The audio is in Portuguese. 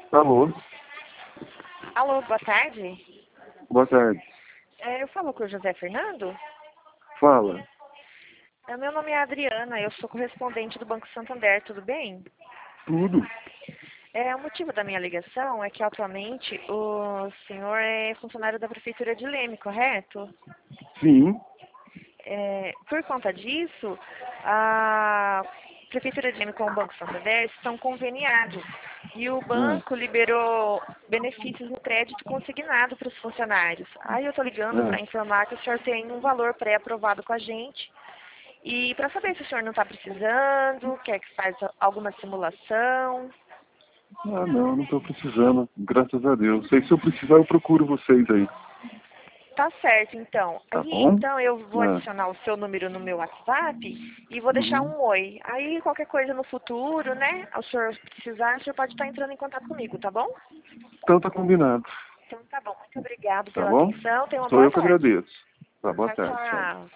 Alô, Alô, boa tarde. boa tarde. Eu falo com o José Fernando. Fala. Meu nome é Adriana, eu sou correspondente do Banco Santander, tudo bem? Tudo? O motivo da minha ligação é que atualmente o senhor é funcionário da Prefeitura de Leme, correto? Sim. Por conta disso, a Prefeitura de Leme com o Banco Santander estão conveniados e o Ah, banco liberou benefícios no crédito consignado para os funcionários. Aí eu estou ligando ah. para informar que o senhor tem um valor pré-aprovado com a gente e para saber se o senhor não está precisando, quer que faça alguma simulação. Não estou precisando, graças a Deus. Se eu precisar, eu procuro vocês aí. Tá certo, então. Tá Aí, bom? então, eu vou Ah, adicionar o seu número no meu WhatsApp e vou deixar uhum. um oi. Aí, qualquer coisa no futuro, né? O senhor precisar, o senhor pode estar entrando em contato comigo, tá bom? Então tá combinado. Então, tá bom. Muito obrigado Tá pela bom? atenção. Tenha uma Sou boa eu que tarde. agradeço. Tá, boa Tchau, tarde. Tchau. tchau.